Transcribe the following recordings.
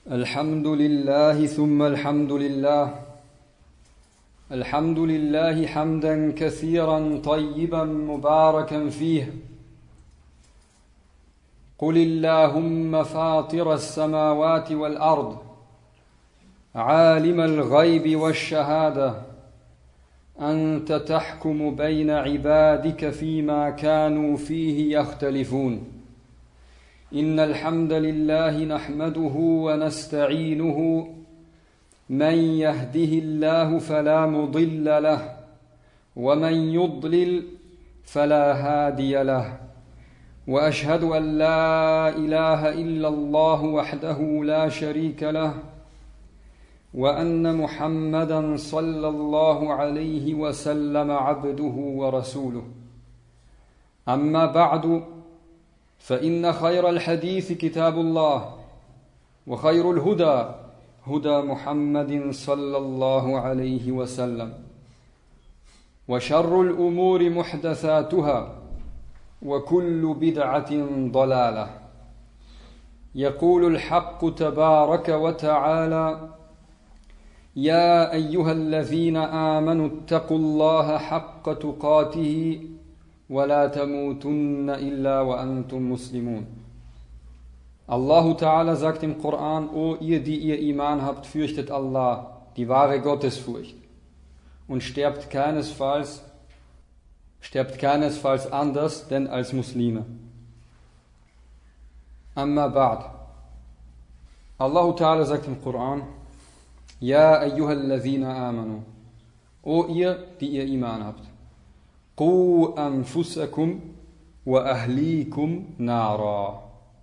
الحمد لله ثم الحمد لله الحمد لله حمدا كثيرا طيبا مباركا فيه قل اللهم فاطر السماوات والأرض عالم الغيب والشهادة أنت تحكم بين عبادك فيما كانوا فيه يختلفون إن الحمد لله نحمده ونستعينه من يهده الله فلا مضل له ومن يضلل فلا هادي له وأشهد أن لا إله إلا الله وحده لا شريك له وأن محمدا صلى الله عليه وسلم عبده ورسوله أما بعد فإن خير الحديث كتاب الله وخير الهدى هدى محمد صلى الله عليه وسلم وشر الأمور محدثاتها وكل بدعة ضلالة يقول الحق تبارك وتعالى يا أيها الذين آمنوا اتقوا الله حق تقاته ولا تموتن إلا وأنتم مسلمون. Allahu Ta'ala sagt im Koran, O ihr, die ihr Iman habt, fürchtet Allah, die wahre Gottesfurcht, und sterbt keinesfalls anders denn als Muslime. Amma ba'd. Allahu Ta'ala sagt im Koran, Ja ayyuhalladhina amanu, O ihr, die ihr Iman habt, Qu anfusakum wa ahlikum nara.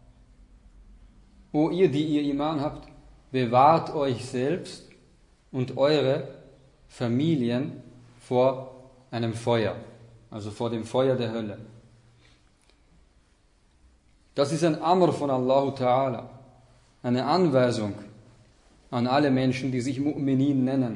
O ihr, die ihr Iman habt, bewahrt euch selbst und eure Familien vor einem Feuer, also vor dem Feuer der Hölle. Das ist ein Amr von Allahu Ta'ala, eine Anweisung an alle Menschen, die sich Mu'minin nennen,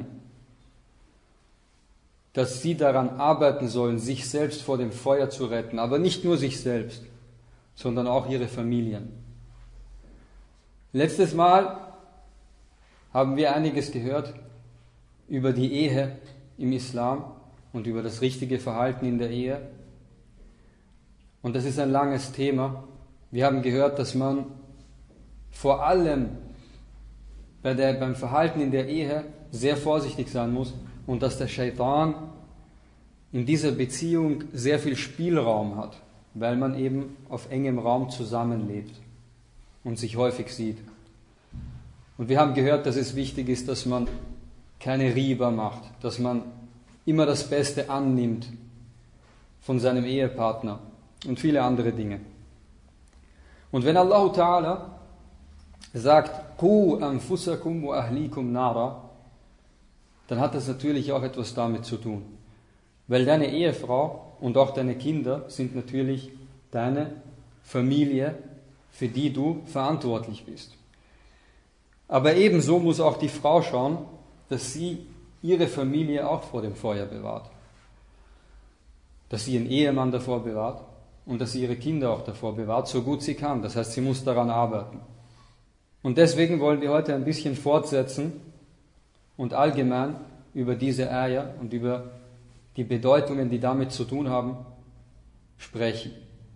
dass sie daran arbeiten sollen, sich selbst vor dem Feuer zu retten, aber nicht nur sich selbst, sondern auch ihre Familien. Letztes Mal haben wir einiges gehört über die Ehe im Islam und über das richtige Verhalten in der Ehe. Und das ist ein langes Thema. Wir haben gehört, dass man vor allem beim Verhalten in der Ehe sehr vorsichtig sein muss und dass der Shaitan in dieser Beziehung sehr viel Spielraum hat, weil man eben auf engem Raum zusammenlebt und sich häufig sieht. Und wir haben gehört, dass es wichtig ist, dass man keine Riba macht, dass man immer das Beste annimmt von seinem Ehepartner und viele andere Dinge. Und wenn Allahu Ta'ala sagt, Qu anfusakum wa ahlikum nara, dann hat das natürlich auch etwas damit zu tun. Weil deine Ehefrau und auch deine Kinder sind natürlich deine Familie, für die du verantwortlich bist. Aber ebenso muss auch die Frau schauen, dass sie ihre Familie auch vor dem Feuer bewahrt. Dass sie ihren Ehemann davor bewahrt und dass sie ihre Kinder auch davor bewahrt, so gut sie kann. Das heißt, sie muss daran arbeiten. Und deswegen wollen wir heute ein bisschen fortsetzen und allgemein über diese Ayah und über die Bedeutungen, die damit zu tun haben, sprechen.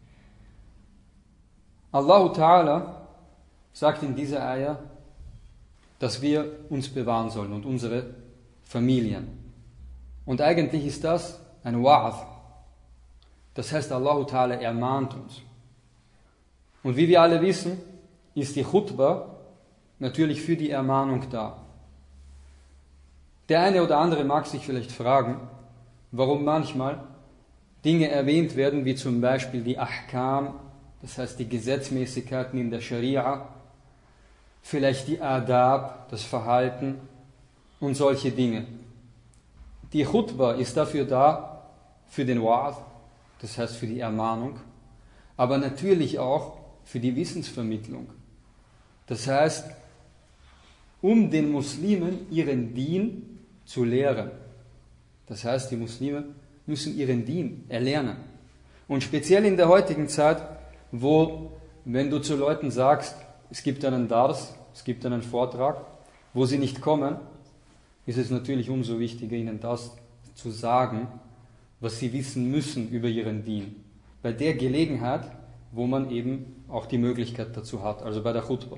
Allahu Ta'ala sagt in dieser Ayah, dass wir uns bewahren sollen und unsere Familien. Und eigentlich ist das ein Wa'adh. Das heißt, Allahu Ta'ala ermahnt uns. Und wie wir alle wissen, ist die Khutbah natürlich für die Ermahnung da. Der eine oder andere mag sich vielleicht fragen, warum manchmal Dinge erwähnt werden, wie zum Beispiel die Ahkam, das heißt die Gesetzmäßigkeiten in der Scharia, vielleicht die Adab, das Verhalten und solche Dinge. Die Khutbah ist dafür da, für den Wa'adh, das heißt für die Ermahnung, aber natürlich auch für die Wissensvermittlung. Das heißt, um den Muslimen ihren Dien zu lehren. Das heißt, die Muslime müssen ihren Dien erlernen. Und speziell in der heutigen Zeit, wo, wenn du zu Leuten sagst, es gibt einen Dars, es gibt einen Vortrag, wo sie nicht kommen, ist es natürlich umso wichtiger, ihnen das zu sagen, was sie wissen müssen über ihren Dien. Bei der Gelegenheit, wo man eben auch die Möglichkeit dazu hat, also bei der Khutbah.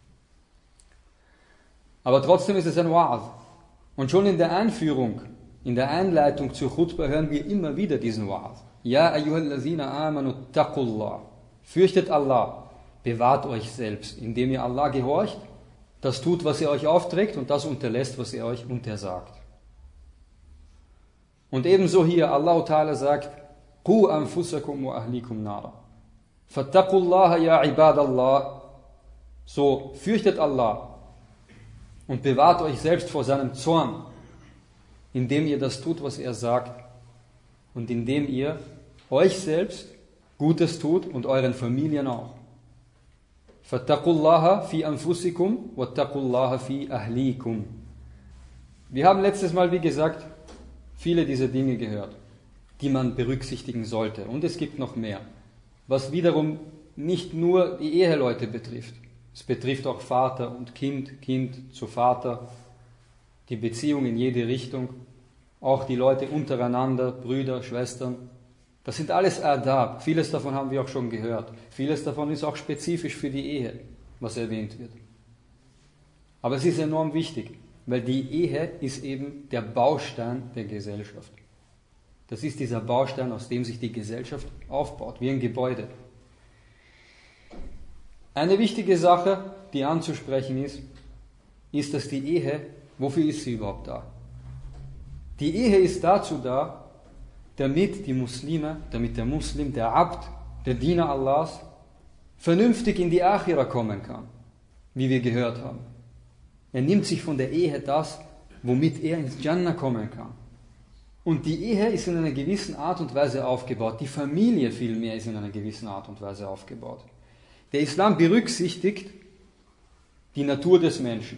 Aber trotzdem ist es ein Wa'az. Und schon in der Einführung, in der Einleitung zur Khutbah hören wir immer wieder diesen Wa'az. Ja ayyuhallazina amanu taqullah. Fürchtet Allah, bewahrt euch selbst, indem ihr Allah gehorcht, das tut, was er euch aufträgt und das unterlässt, was er euch untersagt. Und ebenso hier, Allah Ta'ala sagt, Qu anfusakum wa ahlikum nara. Fattaqullaha ya ibadallah. So, fürchtet Allah und bewahrt euch selbst vor seinem Zorn, indem ihr das tut, was er sagt und indem ihr euch selbst Gutes tut und euren Familien auch. Fattaqullaha fi anfusikum wattaqullaha fi ahlikum. Wir haben letztes Mal, wie gesagt, viele dieser Dinge gehört, die man berücksichtigen sollte. Und es gibt noch mehr, was wiederum nicht nur die Eheleute betrifft. Es betrifft auch Vater und Kind, Kind zu Vater, die Beziehung in jede Richtung, auch die Leute untereinander, Brüder, Schwestern. Das sind alles Adab. Vieles davon haben wir auch schon gehört. Vieles davon ist auch spezifisch für die Ehe, was erwähnt wird. Aber es ist enorm wichtig, weil die Ehe ist eben der Baustein der Gesellschaft. Das ist dieser Baustein, aus dem sich die Gesellschaft aufbaut, wie ein Gebäude. Eine wichtige Sache, die anzusprechen ist, dass die Ehe, wofür ist sie überhaupt da? Die Ehe ist dazu da, damit die Muslime, damit der Muslim, der Abd, der Diener Allahs, vernünftig in die Akhira kommen kann, wie wir gehört haben. Er nimmt sich von der Ehe das, womit er ins Jannah kommen kann. Und die Ehe ist in einer gewissen Art und Weise aufgebaut. Die Familie vielmehr ist in einer gewissen Art und Weise aufgebaut. Der Islam berücksichtigt die Natur des Menschen.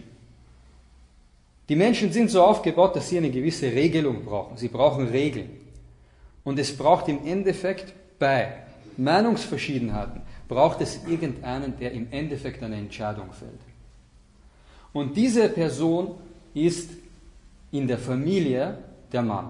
Die Menschen sind so aufgebaut, dass sie eine gewisse Regelung brauchen. Sie brauchen Regeln. Und es braucht im Endeffekt bei Meinungsverschiedenheiten, braucht es irgendeinen, der im Endeffekt eine Entscheidung fällt. Und diese Person ist in der Familie der Mann.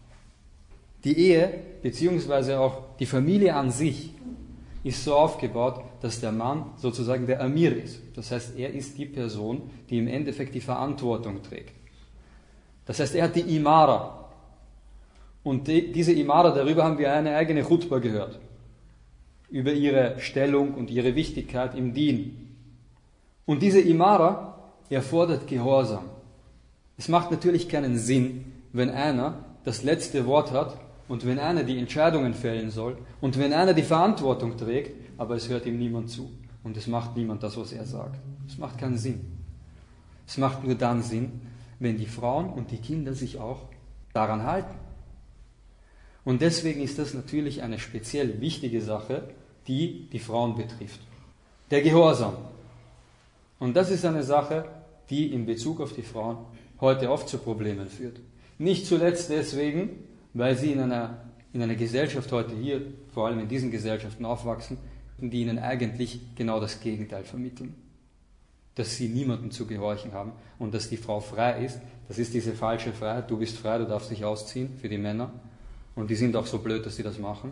Die Ehe, beziehungsweise auch die Familie an sich, ist so aufgebaut, dass der Mann sozusagen der Amir ist. Das heißt, er ist die Person, die im Endeffekt die Verantwortung trägt. Das heißt, er hat die Imara. Und diese Imara, darüber haben wir eine eigene Khutbah gehört. Über ihre Stellung und ihre Wichtigkeit im Dien. Und diese Imara erfordert Gehorsam. Es macht natürlich keinen Sinn, wenn einer das letzte Wort hat und wenn einer die Entscheidungen fällen soll und wenn einer die Verantwortung trägt, aber es hört ihm niemand zu und es macht niemand das, was er sagt. Es macht keinen Sinn. Es macht nur dann Sinn, wenn die Frauen und die Kinder sich auch daran halten. Und deswegen ist das natürlich eine speziell wichtige Sache, die die Frauen betrifft. Der Gehorsam. Und das ist eine Sache, die in Bezug auf die Frauen heute oft zu Problemen führt. Nicht zuletzt deswegen, weil sie in einer Gesellschaft heute hier, vor allem in diesen Gesellschaften aufwachsen, die ihnen eigentlich genau das Gegenteil vermitteln. Dass sie niemandem zu gehorchen haben und dass die Frau frei ist. Das ist diese falsche Freiheit. Du bist frei, du darfst dich ausziehen für die Männer. Und die sind auch so blöd, dass sie das machen.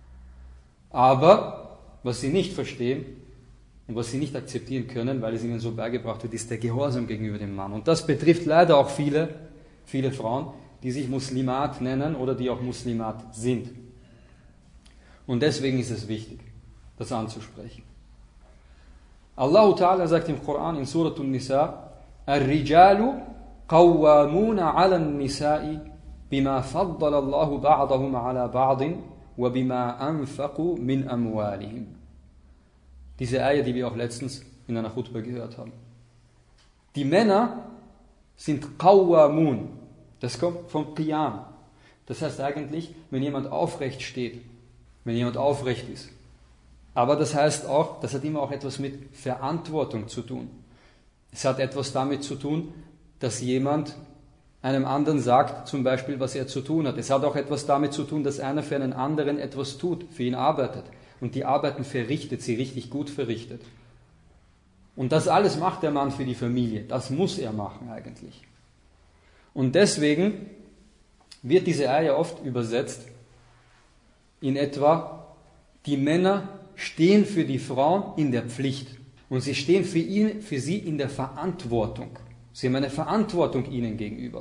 Aber was sie nicht verstehen und was sie nicht akzeptieren können, weil es ihnen so beigebracht wird, ist der Gehorsam gegenüber dem Mann. Und das betrifft leider auch viele Frauen, die sich Muslimat nennen oder die auch Muslimat sind. Und deswegen ist es wichtig, das anzusprechen. Allah Ta'ala sagt im Koran in Surat An-Nisa, Ar-Rijalu qawwamuna 'ala an-Nisa'i bima faddala Allahu ba'dahum 'ala ba'din wa bima anfaqu min amwalihim. Diese Ayah, die wir auch letztens in einer Khutbah gehört haben. Die Männer sind Qawwamun. Das kommt vom Qiyam. Das heißt eigentlich, wenn jemand aufrecht steht, wenn jemand aufrecht ist. Aber das heißt auch, das hat immer auch etwas mit Verantwortung zu tun. Es hat etwas damit zu tun, dass jemand einem anderen sagt, zum Beispiel, was er zu tun hat. Es hat auch etwas damit zu tun, dass einer für einen anderen etwas tut, für ihn arbeitet und die Arbeiten verrichtet, sie richtig gut verrichtet. Und das alles macht der Mann für die Familie. Das muss er machen eigentlich. Und deswegen wird diese Ayah oft übersetzt in etwa, die Männer stehen für die Frauen in der Pflicht und sie stehen für sie in der Verantwortung. Sie haben eine Verantwortung ihnen gegenüber.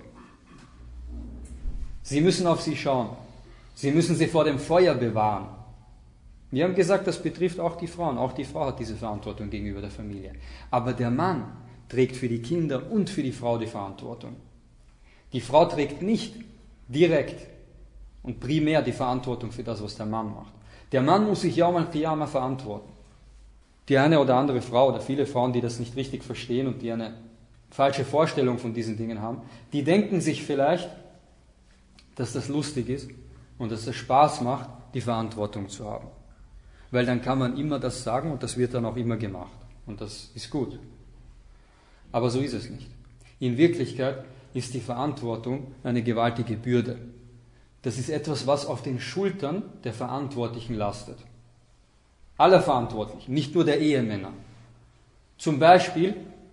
Sie müssen auf sie schauen. Sie müssen sie vor dem Feuer bewahren. Wir haben gesagt, das betrifft auch die Frauen. Auch die Frau hat diese Verantwortung gegenüber der Familie. Aber der Mann trägt für die Kinder und für die Frau die Verantwortung. Die Frau trägt nicht direkt und primär die Verantwortung für das, was der Mann macht. Der Mann muss sich Yawm al-Qiyamah verantworten. Die eine oder andere Frau oder viele Frauen, die das nicht richtig verstehen und die eine falsche Vorstellung von diesen Dingen haben, die denken sich vielleicht, dass das lustig ist und dass es Spaß macht, die Verantwortung zu haben. Weil dann kann man immer das sagen und das wird dann auch immer gemacht. Und das ist gut. Aber so ist es nicht. In Wirklichkeit ist die Verantwortung eine gewaltige Bürde. Das ist etwas, was auf den Schultern der Verantwortlichen lastet. Aller Verantwortlichen, nicht nur der Ehemänner. Zum Beispiel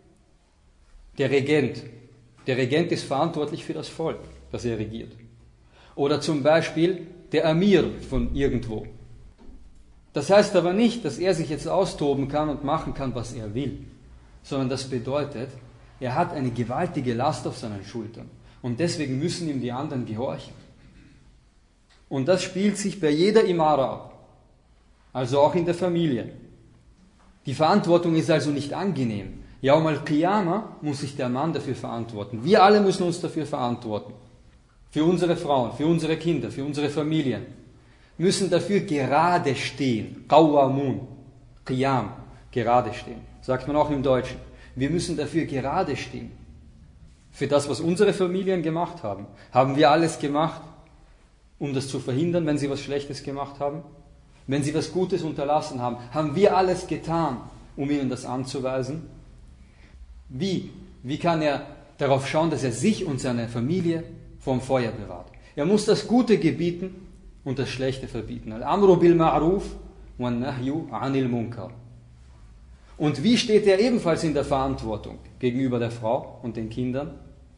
der Regent. Der Regent ist verantwortlich für das Volk, das er regiert. Oder zum Beispiel der Amir von irgendwo. Das heißt aber nicht, dass er sich jetzt austoben kann und machen kann, was er will, sondern das bedeutet, er hat eine gewaltige Last auf seinen Schultern und deswegen müssen ihm die anderen gehorchen. Und das spielt sich bei jeder Imara ab, also auch in der Familie. Die Verantwortung ist also nicht angenehm. Yawm al-Qiyamah muss sich der Mann dafür verantworten. Wir alle müssen uns dafür verantworten. Für unsere Frauen, für unsere Kinder, für unsere Familien. Müssen dafür gerade stehen. Qawwamun, Qiyam, gerade stehen. Sagt man auch im Deutschen. Wir müssen dafür gerade stehen. Für das, was unsere Familien gemacht haben. Haben wir alles gemacht, um das zu verhindern, wenn sie was Schlechtes gemacht haben? Wenn sie was Gutes unterlassen haben, haben wir alles getan, um ihnen das anzuweisen? Wie? Wie kann er darauf schauen, dass er sich und seine Familie vom Feuer bewahrt? Er muss das Gute gebieten und das Schlechte verbieten. Al-Amru bil Ma'ruf wan Nahyu anil Munkar. Und wie steht er ebenfalls in der Verantwortung gegenüber der Frau und den Kindern?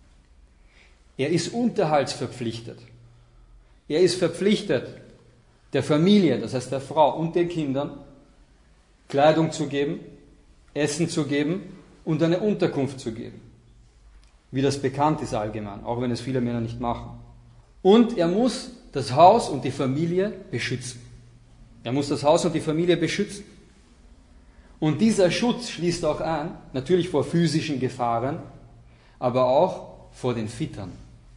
Er ist unterhaltsverpflichtet. Er ist verpflichtet, der Familie, das heißt der Frau und den Kindern, Kleidung zu geben, Essen zu geben und eine Unterkunft zu geben. Wie das bekannt ist allgemein, auch wenn es viele Männer nicht machen. Und er muss das Haus und die Familie beschützen. Er muss das Haus und die Familie beschützen. Und dieser Schutz schließt auch ein, natürlich vor physischen Gefahren, aber auch vor den Fitern.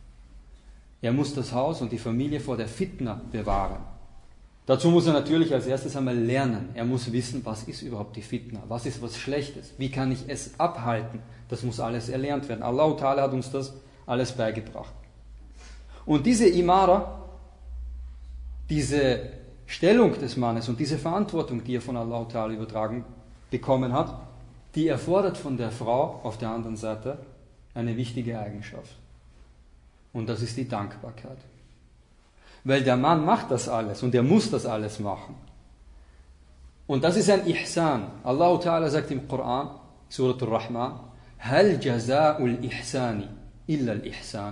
Er muss das Haus und die Familie vor der Fitna bewahren. Dazu muss er natürlich als erstes einmal lernen. Er muss wissen, was ist überhaupt die Fitna? Was ist was Schlechtes? Wie kann ich es abhalten? Das muss alles erlernt werden. Allah Ta'ala hat uns das alles beigebracht. Und diese Imara, diese Stellung des Mannes und diese Verantwortung, die er von Allah Ta'ala übertragen bekommen hat, die erfordert von der Frau auf der anderen Seite eine wichtige Eigenschaft. Und das ist die Dankbarkeit. Weil der Mann macht das alles und er muss das alles machen. Und das ist ein Ihsan. Allah Ta'ala sagt im Koran, Surat al-Rahman, Hal jaza'ul ihsani illa al-ihsan.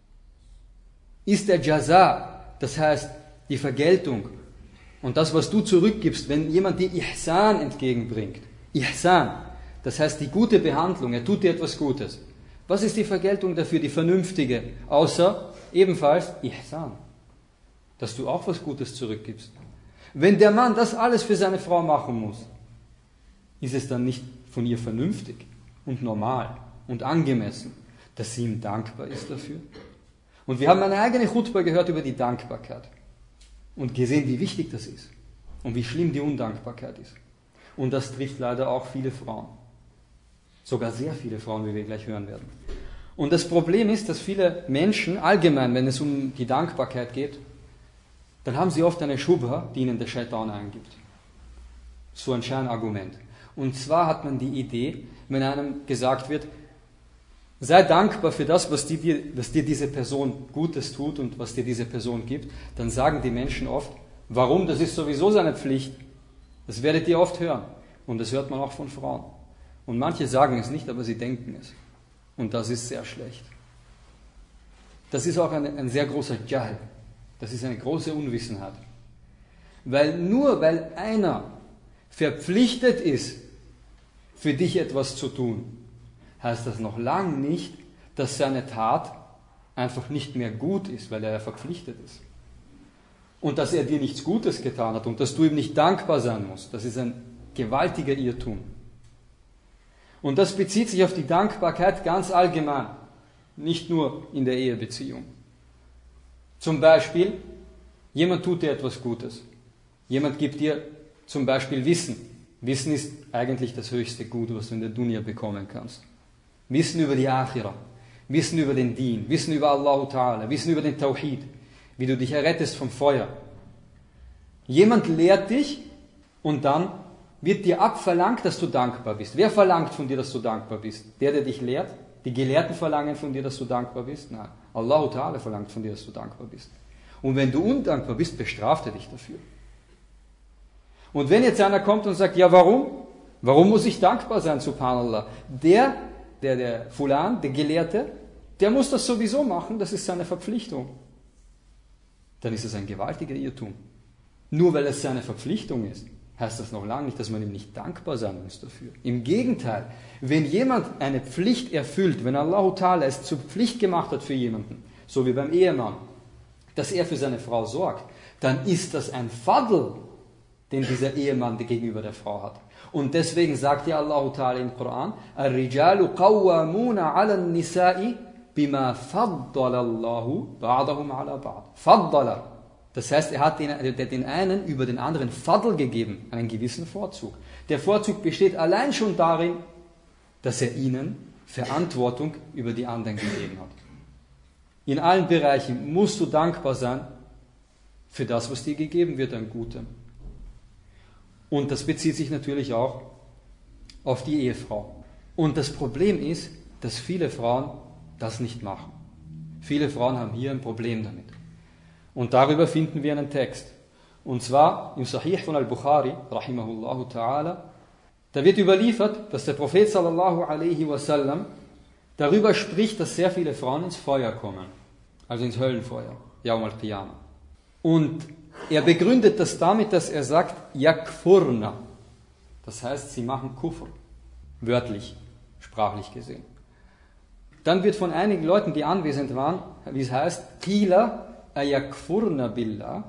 Ist der Jaza, das heißt die Vergeltung und das, was du zurückgibst, wenn jemand dir Ihsan entgegenbringt. Ihsan, das heißt die gute Behandlung, er tut dir etwas Gutes. Was ist die Vergeltung dafür, die vernünftige? Außer ebenfalls Ihsan, dass du auch was Gutes zurückgibst. Wenn der Mann das alles für seine Frau machen muss, ist es dann nicht von ihr vernünftig und normal und angemessen, dass sie ihm dankbar ist dafür? Und wir haben eine eigene Khutbah gehört über die Dankbarkeit und gesehen, wie wichtig das ist und wie schlimm die Undankbarkeit ist. Und das trifft leider auch viele Frauen. Sogar sehr viele Frauen, wie wir gleich hören werden. Und das Problem ist, dass viele Menschen allgemein, wenn es um die Dankbarkeit geht, dann haben sie oft eine Schubha, die ihnen der Shaitan eingibt. So ein Scheinargument. Und zwar hat man die Idee, wenn einem gesagt wird, sei dankbar für das, was dir diese Person Gutes tut und was dir diese Person gibt, dann sagen die Menschen oft, warum? Das ist sowieso seine Pflicht. Das werdet ihr oft hören. Und das hört man auch von Frauen. Und manche sagen es nicht, aber sie denken es. Und das ist sehr schlecht. Das ist auch ein sehr großer Jahl. Das ist eine große Unwissenheit. Nur weil einer verpflichtet ist, für dich etwas zu tun, heißt das noch lange nicht, dass seine Tat einfach nicht mehr gut ist, weil er ja verpflichtet ist. Und dass er dir nichts Gutes getan hat und dass du ihm nicht dankbar sein musst. Das ist ein gewaltiger Irrtum. Und das bezieht sich auf die Dankbarkeit ganz allgemein, nicht nur in der Ehebeziehung. Zum Beispiel, jemand tut dir etwas Gutes. Jemand gibt dir zum Beispiel Wissen. Wissen ist eigentlich das höchste Gut, was du in der Dunya bekommen kannst. Wissen über die Akhira, Wissen über den Deen, Wissen über Allah Ta'ala, Wissen über den Tawhid, wie du dich errettest vom Feuer. Jemand lehrt dich und dann wird dir abverlangt, dass du dankbar bist. Wer verlangt von dir, dass du dankbar bist? Der dich lehrt? Die Gelehrten verlangen von dir, dass du dankbar bist? Nein. Allah Ta'ala verlangt von dir, dass du dankbar bist. Und wenn du undankbar bist, bestraft er dich dafür. Und wenn jetzt einer kommt und sagt, ja warum? Warum muss ich dankbar sein, subhanallah? Der Fulan, der Gelehrte, der muss das sowieso machen, das ist seine Verpflichtung. Dann ist es ein gewaltiger Irrtum. Nur weil es seine Verpflichtung ist, heißt das noch lange nicht, dass man ihm nicht dankbar sein muss dafür. Im Gegenteil, wenn jemand eine Pflicht erfüllt, wenn Allah Ta'ala es zur Pflicht gemacht hat für jemanden, so wie beim Ehemann, dass er für seine Frau sorgt, dann ist das ein Fadl, den dieser Ehemann gegenüber der Frau hat. Und deswegen sagt ja Allah Ta'ala im Koran, الرجال قوامون على النساء بما فضل الله بعضهم على بعض. فضل. Das heißt, er hat den einen über den anderen Fadl gegeben, einen gewissen Vorzug. Der Vorzug besteht allein schon darin, dass er ihnen Verantwortung über die anderen gegeben hat. In allen Bereichen musst du dankbar sein für das, was dir gegeben wird an Gutem. Und das bezieht sich natürlich auch auf die Ehefrau. Und das Problem ist, dass viele Frauen das nicht machen. Viele Frauen haben hier ein Problem damit. Und darüber finden wir einen Text. Und zwar im Sahih von Al-Bukhari, rahimahullahu ta'ala, da wird überliefert, dass der Prophet sallallahu alaihi wasallam darüber spricht, dass sehr viele Frauen ins Feuer kommen. Also ins Höllenfeuer, Yawm al-Qiyamah. Und er begründet das damit, dass er sagt, yakfurna. Das heißt, sie machen Kufr. Wörtlich, sprachlich gesehen. Dann wird von einigen Leuten, die anwesend waren, wie es heißt, qila ayakfurna billah.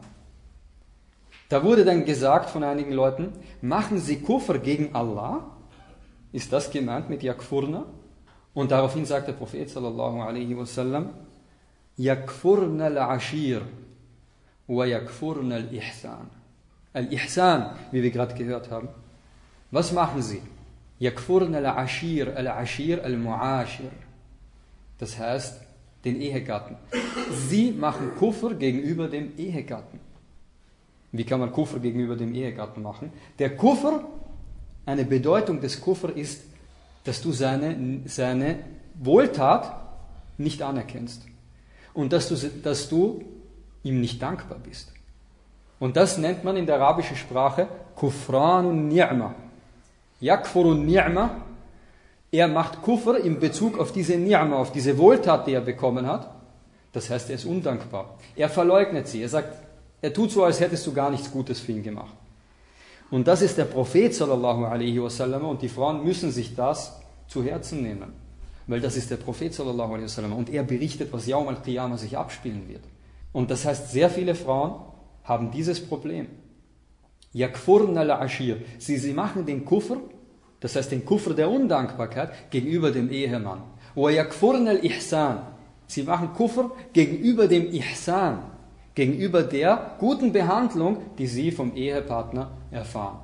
Da wurde dann gesagt von einigen Leuten, machen sie Kufr gegen Allah? Ist das gemeint mit yakfurna? Und daraufhin sagt der Prophet sallallahu alaihi wasallam, yakfurna al-ashir wa yakfurna al-ihsan. Al-ihsan, wie wir gerade gehört haben. Was machen sie? Yakfurna al-ashir al-mu'ashir. Das heißt, den Ehegatten. Sie machen Kufr gegenüber dem Ehegatten. Wie kann man Kufr gegenüber dem Ehegatten machen? Der Kufr, eine Bedeutung des Kufr ist, dass du seine Wohltat nicht anerkennst. Und dass du ihm nicht dankbar bist. Und das nennt man in der arabischen Sprache Kufranun Ni'ma. Yakfurun Ni'ma. Er macht Kufr in Bezug auf diese Ni'ma, auf diese Wohltat, die er bekommen hat. Das heißt, er ist undankbar. Er verleugnet sie. Er sagt, er tut so, als hättest du gar nichts Gutes für ihn gemacht. Und das ist der Prophet sallallahu alaihi wasallam und die Frauen müssen sich das zu Herzen nehmen. Weil das ist der Prophet sallallahu alaihi wasallam und er berichtet, was Yawm al-Qiyamah sich abspielen wird. Und das heißt, sehr viele Frauen haben dieses Problem. Yakfurna al-ashir. Sie machen den Kufr, das heißt den Kufr der Undankbarkeit gegenüber dem Ehemann. Wa yakfurna al-ihsan. Sie machen Kufr gegenüber dem Ihsan, gegenüber der guten Behandlung, die sie vom Ehepartner erfahren.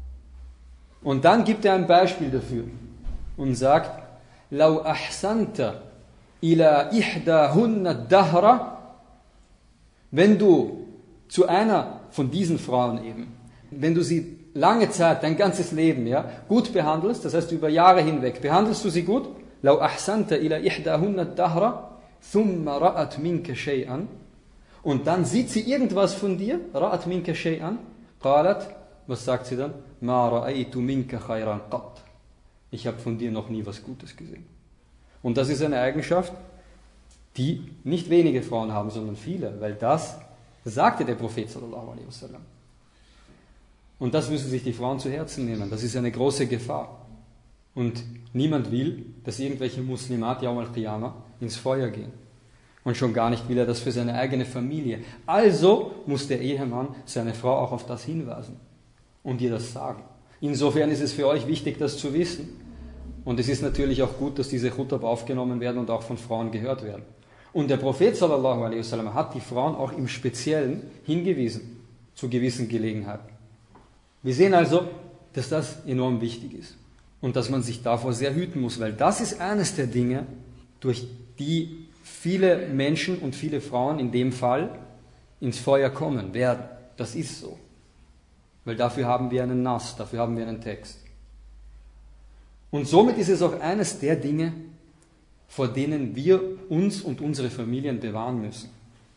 Und dann gibt er ein Beispiel dafür und sagt, Lau ahsanta ila ihdahunna dahra, wenn du zu einer von diesen Frauen eben, wenn du sie lange Zeit, dein ganzes Leben, ja, gut behandelst, das heißt über Jahre hinweg, behandelst du sie gut, Lau ahsanta ila ihdahunna dahra, thumma ra'at minka shay'an, und dann sieht sie irgendwas von dir, ra'at minka shay'an, qalat, was sagt sie dann? Ma ra'aytu minka khayran qat. ich habe von dir noch nie was Gutes gesehen. Und das ist eine Eigenschaft, die nicht wenige Frauen haben, sondern viele, weil das sagte der Prophet sallallahu alaihi wasallam. Und das müssen sich die Frauen zu Herzen nehmen. Das ist eine große Gefahr. Und niemand will, dass irgendwelche Muslimat Yawm al-Qiyamah ins Feuer gehen. Und schon gar nicht will er das für seine eigene Familie. Also muss der Ehemann seine Frau auch auf das hinweisen und ihr das sagen. Insofern ist es für euch wichtig, das zu wissen. Und es ist natürlich auch gut, dass diese Khutab aufgenommen werden und auch von Frauen gehört werden. Und der Prophet sallallahu alaihi wasallam hat die Frauen auch im Speziellen hingewiesen zu gewissen Gelegenheiten. Wir sehen also, dass das enorm wichtig ist und dass man sich davor sehr hüten muss, weil das ist eines der Dinge, durch die viele Menschen und viele Frauen in dem Fall ins Feuer kommen werden. Das ist so. Weil dafür haben wir einen Nass, dafür haben wir einen Text. Und somit ist es auch eines der Dinge, vor denen wir uns und unsere Familien bewahren müssen.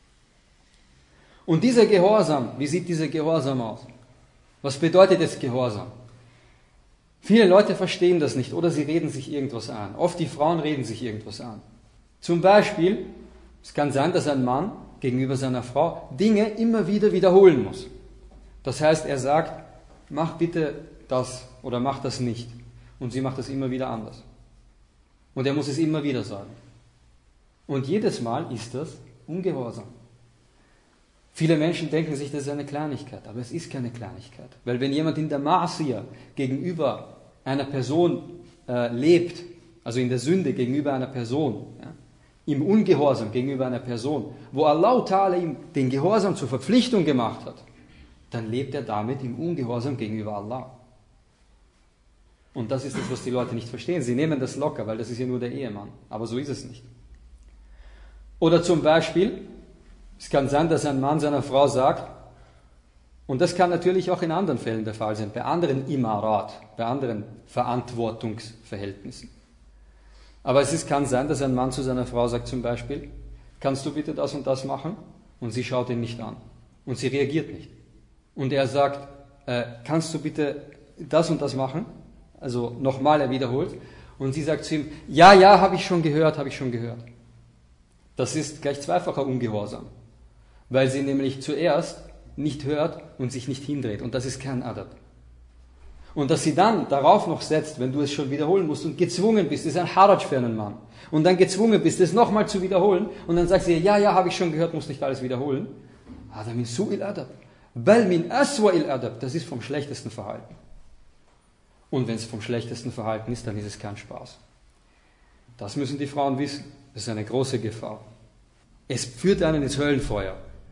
Und dieser Gehorsam, wie sieht dieser Gehorsam aus? Was bedeutet jetzt Gehorsam? Viele Leute verstehen das nicht oder sie reden sich irgendwas an. Oft die Frauen reden sich irgendwas an. Zum Beispiel, es kann sein, dass ein Mann gegenüber seiner Frau Dinge immer wieder wiederholen muss. Das heißt, er sagt, mach bitte das oder mach das nicht. Und sie macht das immer wieder anders. Und er muss es immer wieder sagen. Und jedes Mal ist das Ungehorsam. Viele Menschen denken sich, das ist eine Kleinigkeit, aber es ist keine Kleinigkeit. Weil wenn jemand in der Ma'asiyah gegenüber einer Person lebt, also in der Sünde gegenüber einer Person, ja, im Ungehorsam gegenüber einer Person, wo Allah Ta'ala ihm den Gehorsam zur Verpflichtung gemacht hat, dann lebt er damit im Ungehorsam gegenüber Allah. Und das ist das, was die Leute nicht verstehen. Sie nehmen das locker, weil das ist ja nur der Ehemann. Aber so ist es nicht. Oder zum Beispiel, es kann sein, dass ein Mann seiner Frau sagt, und das kann natürlich auch in anderen Fällen der Fall sein, bei anderen Imarat, bei anderen Verantwortungsverhältnissen. Aber kann sein, dass ein Mann zu seiner Frau sagt zum Beispiel, kannst du bitte das und das machen? Und sie schaut ihn nicht an. Und sie reagiert nicht. Und er sagt, kannst du bitte das und das machen? Also nochmal, er wiederholt. Und sie sagt zu ihm, ja, ja, habe ich schon gehört, habe ich schon gehört. Das ist gleich zweifacher Ungehorsam. Weil sie nämlich zuerst nicht hört und sich nicht hindreht. Und das ist kein Adab. Und dass sie dann darauf noch setzt, wenn du es schon wiederholen musst und gezwungen bist, ist ein Haraj für einen Mann. Und dann gezwungen bist, es nochmal zu wiederholen. Und dann sagt sie, ja, ja, habe ich schon gehört, muss nicht alles wiederholen. Hada min su'il adab. Bal min aswa'il adab. Das ist vom schlechtesten Verhalten. Und wenn es vom schlechtesten Verhalten ist, dann ist es kein Spaß. Das müssen die Frauen wissen. Das ist eine große Gefahr. Es führt einen ins Höllenfeuer.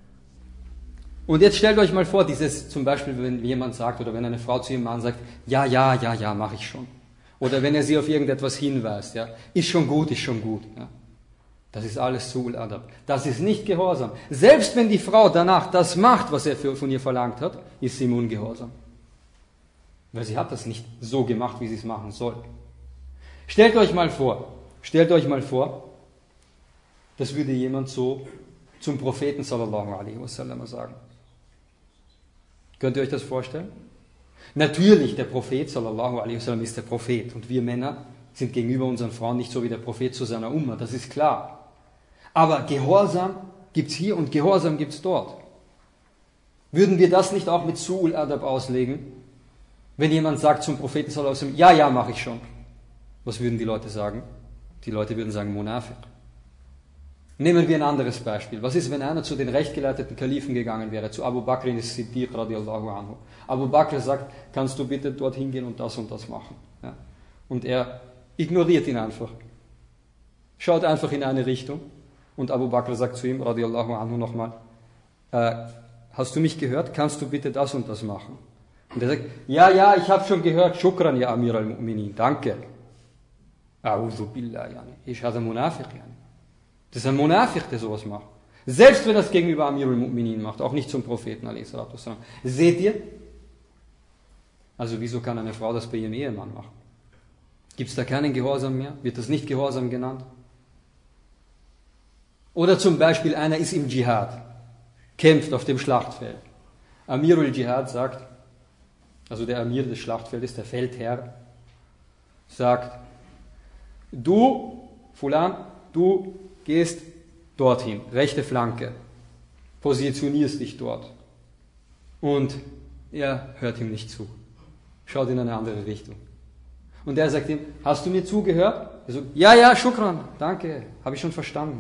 Und jetzt stellt euch mal vor, dieses zum Beispiel, wenn jemand sagt oder wenn eine Frau zu ihrem Mann sagt, ja, ja, ja, ja, mache ich schon. Oder wenn er sie auf irgendetwas hinweist, ja, ist schon gut, ist schon gut. Ja. Das ist alles Su'ul Adab. Das ist nicht Gehorsam. Selbst wenn die Frau danach das macht, was er von ihr verlangt hat, ist sie im Ungehorsam. Weil sie hat das nicht so gemacht, wie sie es machen soll. Stellt euch mal vor, das würde jemand so zum Propheten sallallahu alaihi wasallam sagen. Könnt ihr euch das vorstellen? Natürlich, der Prophet sallallahu alaihi wasallam ist der Prophet und wir Männer sind gegenüber unseren Frauen nicht so wie der Prophet zu seiner Umma, das ist klar. Aber Gehorsam gibt es hier und Gehorsam gibt es dort. Würden wir das nicht auch mit Su'ul Adab auslegen? Wenn jemand sagt zum Propheten sallallahu alaihi wasallam, ja, ja, mache ich schon. Was würden die Leute sagen? Die Leute würden sagen, Munafiq. Nehmen wir ein anderes Beispiel. Was ist, wenn einer zu den rechtgeleiteten Kalifen gegangen wäre, zu Abu Bakr as-Siddiq radiallahu anhu? Abu Bakr sagt, kannst du bitte dorthin gehen und das machen? Ja. Und er ignoriert ihn einfach. Schaut einfach in eine Richtung. Und Abu Bakr sagt zu ihm, radiallahu anhu, nochmal, hast du mich gehört? Kannst du bitte das und das machen? Und er sagt, ja, ja, ich habe schon gehört, Shukran, ya Amir al-Mu'minin, danke. A'udhu billah, yani. Ich hatte Munafiq, yani. Das ist ein Munafiq, der sowas macht. Selbst wenn er das gegenüber Amir al-Mu'minin macht, auch nicht zum Propheten, a.s. Seht ihr? Also wieso kann eine Frau das bei ihrem Ehemann machen? Gibt es da keinen Gehorsam mehr? Wird das nicht Gehorsam genannt? Oder zum Beispiel einer ist im Dschihad, kämpft auf dem Schlachtfeld. Amirul Dschihad sagt, also der Amir des Schlachtfeldes, der Feldherr, sagt, du, Fulan, du gehst dorthin, rechte Flanke, positionierst dich dort. Und er hört ihm nicht zu, schaut in eine andere Richtung. Und er sagt ihm, hast du mir zugehört? Er sagt, ja, Shukran, danke, habe ich schon verstanden.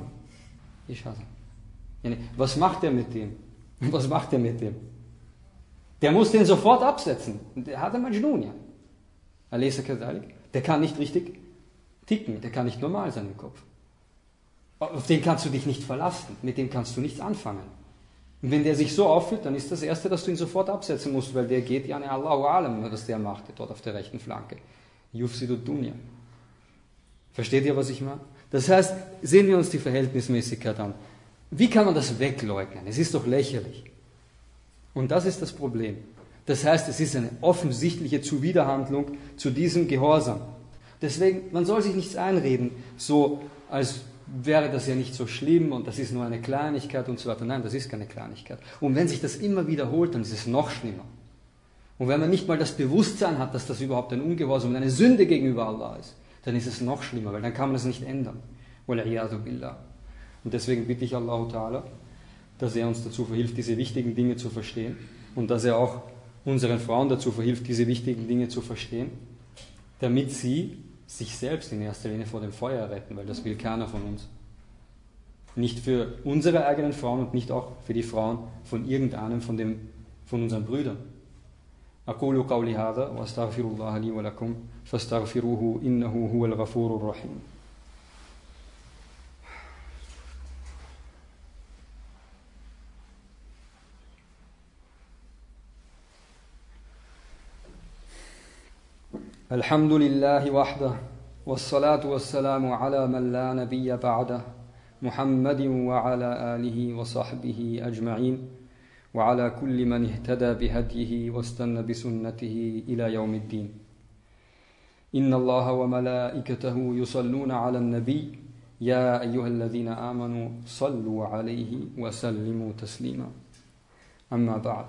Was macht er mit dem? Was macht er mit dem? Der muss den sofort absetzen. Der hat einen Majnun, ja. Alaysa kadhalik? Der kann nicht richtig ticken, der kann nicht normal sein im Kopf. Auf den kannst du dich nicht verlassen, mit dem kannst du nichts anfangen. Und wenn der sich so aufführt, dann ist das Erste, dass du ihn sofort absetzen musst, weil der geht ja Allahu Alam, was der macht, dort auf der rechten Flanke. Yufsidu Dunya. Versteht ihr, was ich meine? Das heißt, sehen wir uns die Verhältnismäßigkeit an. Wie kann man das wegleugnen? Es ist doch lächerlich. Und das ist das Problem. Das heißt, es ist eine offensichtliche Zuwiderhandlung zu diesem Gehorsam. Deswegen, man soll sich nichts einreden, so als wäre das ja nicht so schlimm und das ist nur eine Kleinigkeit und so weiter. Nein, das ist keine Kleinigkeit. Und wenn sich das immer wiederholt, dann ist es noch schlimmer. Und wenn man nicht mal das Bewusstsein hat, dass das überhaupt ein Ungehorsam und eine Sünde gegenüber Allah ist, dann ist es noch schlimmer, weil dann kann man es nicht ändern. Wal-'iyadhu billah. Und deswegen bitte ich Allah Ta'ala, dass er uns dazu verhilft, diese wichtigen Dinge zu verstehen und dass er auch unseren Frauen dazu verhilft, diese wichtigen Dinge zu verstehen, damit sie sich selbst in erster Linie vor dem Feuer retten, weil das will keiner von uns. Nicht für unsere eigenen Frauen und nicht auch für die Frauen von irgendeinem von unseren Brüdern. أقول قولي هذا وأستغفر الله لي ولكم فاستغفروه إنه هو الغفور الرحيم. الحمد لله وحده والصلاة والسلام على من لا نبي بعده محمد وعلى آله وصحبه أجمعين وعلى كل من اهتدى بهديه واستنى بسنته إلى يوم الدين. إن الله وملائكته يصلون على النبي يا أيها الذين آمنوا صلوا عليه وسلموا تسليما. أما بعد.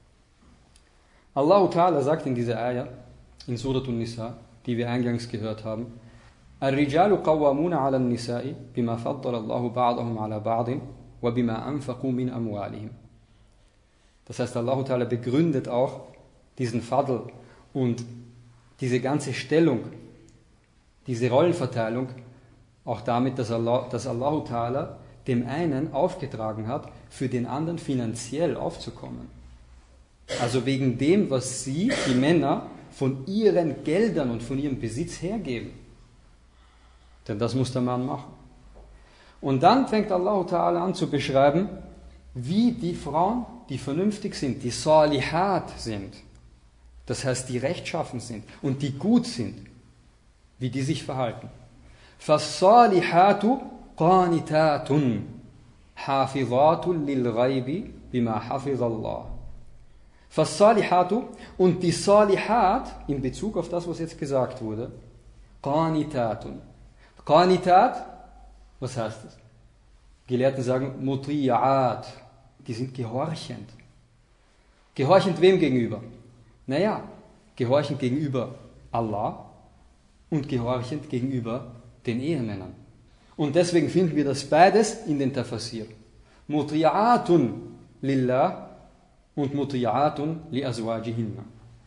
Allah Ta'ala sagt in dieser Ayah, in Surat An-Nisa, die wir eingangs gehört haben, الرجال قوامون على النساء بما فضل الله بعضهم على بعض وبما أنفقوا من أموالهم. Das heißt, Allah Ta'ala begründet auch diesen Fadl und diese ganze Stellung, diese Rollenverteilung auch damit, dass Allah Ta'ala dem einen aufgetragen hat, für den anderen finanziell aufzukommen. Also wegen dem, was sie, die Männer, von ihren Geldern und von ihrem Besitz hergeben. Denn das muss der Mann machen. Und dann fängt Allah Ta'ala an zu beschreiben, wie die Frauen, die vernünftig sind, die Salihat sind, das heißt, die rechtschaffen sind und die gut sind, wie die sich verhalten. فَالصَّالِحَاتُ قَانِتَاتٌ حَافِظَاتٌ لِلْغَيْبِ بِمَا حَفِظَ اللَّهُ. فَالصَّالِحَاتُ und die Salihat in Bezug auf das, was jetzt gesagt wurde, قَانِتَاتٌ. Qanitat, was heißt das? Gelehrten sagen Mutri'at, die sind gehorchend. Gehorchend wem gegenüber? Naja, gehorchend gegenüber Allah und gehorchend gegenüber den Ehemännern. Und deswegen finden wir das beides in den Tafasir. Mutri'atun lillah und Mutri'atun li azwajihinna.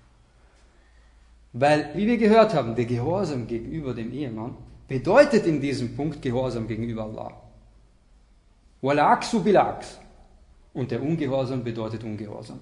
Weil, wie wir gehört haben, der Gehorsam gegenüber dem Ehemann bedeutet in diesem Punkt Gehorsam gegenüber Allah. Wal-aksu bil-aks. Und der Ungehorsam bedeutet Ungehorsam.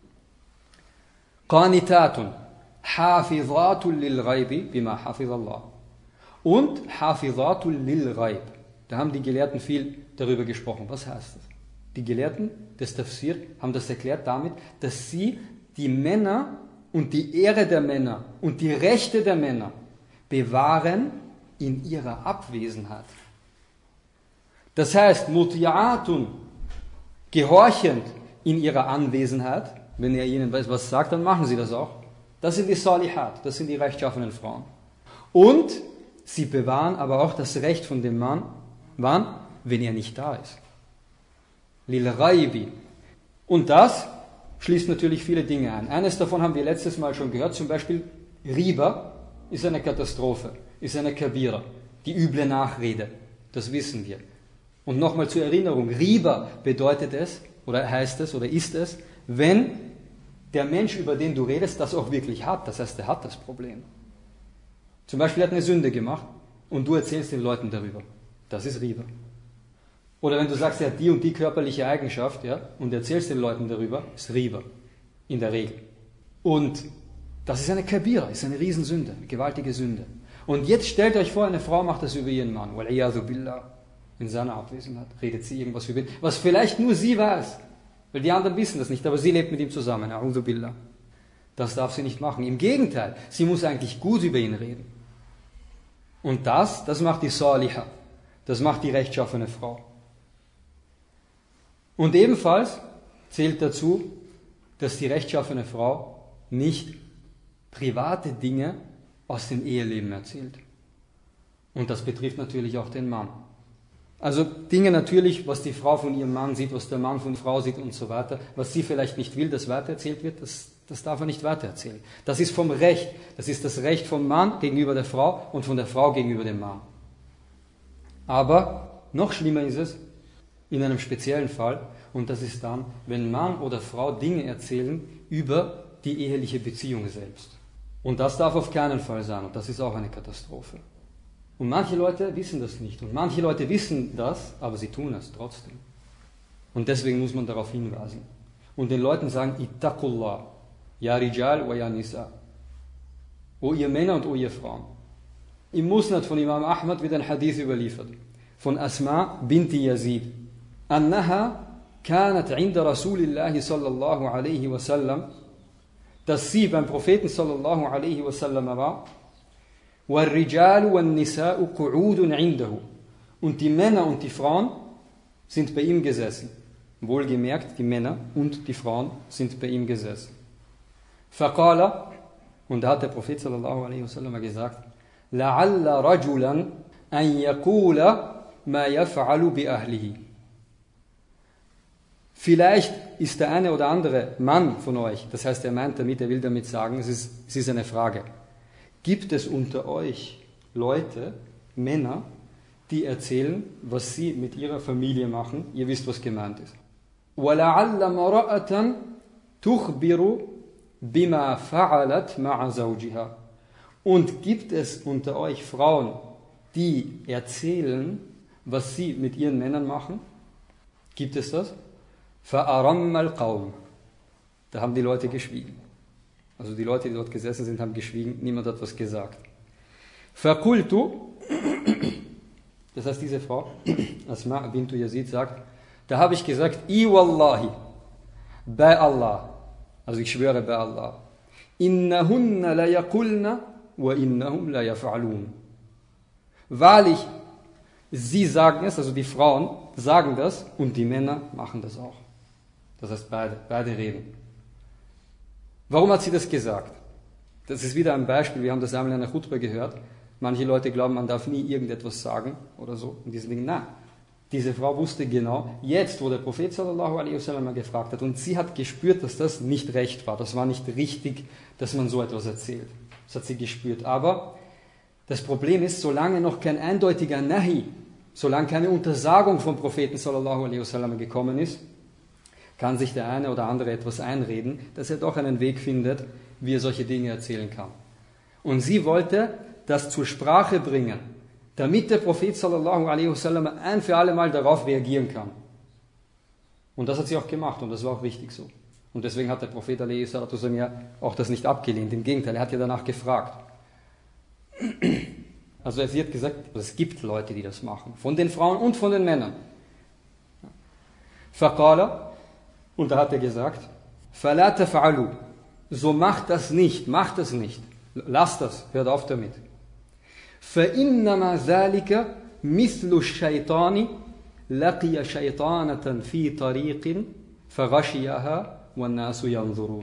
Qanitatun hafizatun lil-ghaibi bima hafiz Allah. Und hafizatun lil-ghaib. Da haben die Gelehrten viel darüber gesprochen. Was heißt das? Die Gelehrten des Tafsir haben das erklärt damit, dass sie die Männer und die Ehre der Männer und die Rechte der Männer bewahren in ihrer Abwesenheit. Das heißt, Muti'atun, gehorchend in ihrer Anwesenheit, wenn er ihnen was sagt, dann machen sie das auch. Das sind die Salihat, das sind die rechtschaffenen Frauen. Und sie bewahren aber auch das Recht von dem Mann, wann? Wenn er nicht da ist. Lil Ghaibi. Und das schließt natürlich viele Dinge ein. Eines davon haben wir letztes Mal schon gehört, zum Beispiel Riba, ist eine Katastrophe, ist eine Kabira, die üble Nachrede, das wissen wir. Und nochmal zur Erinnerung, Riba bedeutet es, oder heißt es, oder ist es, wenn der Mensch, über den du redest, das auch wirklich hat, das heißt, er hat das Problem. Zum Beispiel, er hat eine Sünde gemacht und du erzählst den Leuten darüber. Das ist Riba. Oder wenn du sagst, er hat die und die körperliche Eigenschaft, ja, und erzählst den Leuten darüber, ist Riba. In der Regel. Und das ist eine Kabira, ist eine Riesensünde, eine gewaltige Sünde. Und jetzt stellt euch vor, eine Frau macht das über ihren Mann. Wal-iyadhu billah. In seiner Abwesenheit redet sie irgendwas über ihn, was vielleicht nur sie weiß. Weil die anderen wissen das nicht, aber sie lebt mit ihm zusammen. A'udhu billah. Das darf sie nicht machen. Im Gegenteil, sie muss eigentlich gut über ihn reden. Und das macht die Saliha. Das macht die rechtschaffene Frau. Und ebenfalls zählt dazu, dass die rechtschaffene Frau nicht private Dinge aus dem Eheleben erzählt. Und das betrifft natürlich auch den Mann. Also Dinge natürlich, was die Frau von ihrem Mann sieht, was der Mann von der Frau sieht und so weiter, was sie vielleicht nicht will, dass weitererzählt wird, das darf er nicht weitererzählen. Das ist vom Recht. Das ist das Recht vom Mann gegenüber der Frau und von der Frau gegenüber dem Mann. Aber noch schlimmer ist es in einem speziellen Fall, und das ist dann, wenn Mann oder Frau Dinge erzählen über die eheliche Beziehung selbst. Und das darf auf keinen Fall sein, und das ist auch eine Katastrophe. Und manche Leute wissen das nicht, und manche Leute wissen das, aber sie tun es trotzdem. Und deswegen muss man darauf hinweisen. Und den Leuten sagen, Ittaqullah, ya Rijal wa ya Nisa. O ihr Männer und o ihr Frauen. Im Musnad von Imam Ahmad wird ein Hadith überliefert, von Asma binti Yazid, annaha كانت عند رسول الله صلى الله عليه وسلم, dass sie beim Propheten صلى الله عليه وسلم war, والرجال والنساء قعود عنده, und die Männer und die Frauen sind bei ihm gesessen. Wohlgemerkt, die Männer und die Frauen sind bei ihm gesessen. فقال, und da hat der Prophet صلى الله عليه وسلم gesagt, لعل رجلا أن يقول ما يفعل بأهله. Vielleicht ist der eine oder andere Mann von euch, das heißt, er meint damit, er will damit sagen, es ist eine Frage. Gibt es unter euch Leute, Männer, die erzählen, was sie mit ihrer Familie machen? Ihr wisst, was gemeint ist. وَلَعَلَّ مَرَأَةً تُخْبِرُ بِمَا فَعَلَتْ مَعَ زَوْجِهَا. Und gibt es unter euch Frauen, die erzählen, was sie mit ihren Männern machen? Gibt es das? فَأَرَمَّ الْقَوْمِ. Da haben die Leute geschwiegen. Also die Leute, die dort gesessen sind, haben geschwiegen, niemand hat was gesagt. فَقُلْتُ, das heißt, diese Frau, Asma bintu Yazid, sagt, da habe ich gesagt, I wallahi, bei Allah, also ich schwöre bei Allah, innahunna la yaqulna wa innahum la yaf'alun. Wahrlich, sie sagen es, also die Frauen sagen das und die Männer machen das auch. Das heißt, beide reden. Warum hat sie das gesagt? Das ist wieder ein Beispiel, wir haben das einmal in einer Khutbah gehört. Manche Leute glauben, man darf nie irgendetwas sagen oder so. Und diesen Dingen, nein. Diese Frau wusste genau, jetzt, wo der Prophet sallallahu alaihi wasallam gefragt hat, und sie hat gespürt, dass das nicht recht war. Das war nicht richtig, dass man so etwas erzählt. Das hat sie gespürt. Aber das Problem ist, solange noch kein eindeutiger Nahi, solange keine Untersagung vom Propheten sallallahu alaihi wasallam gekommen ist, kann sich der eine oder andere etwas einreden, dass er doch einen Weg findet, wie er solche Dinge erzählen kann. Und sie wollte das zur Sprache bringen, damit der Prophet sallallahu alaihi wasallam ein für alle Mal darauf reagieren kann. Und das hat sie auch gemacht und das war auch richtig so. Und deswegen hat der Prophet alaihi salatu wasallam ja auch das nicht abgelehnt. Im Gegenteil, er hat ja danach gefragt. Also sie hat gesagt, es gibt Leute, die das machen. Von den Frauen und von den Männern. Faqala, und da hat er gesagt, فَلَا تَفْعَلُوا, so macht das nicht, lasst das, hört auf damit. فَإِنَّمَا ذَلِكَ مِثْلُ الشَّيْطَانِ لَقِيَ شَيْطَانَةً فِي طَرِيقٍ فَغَشِيَهَا وَالنَّاسُ يَنْظُرُونَ.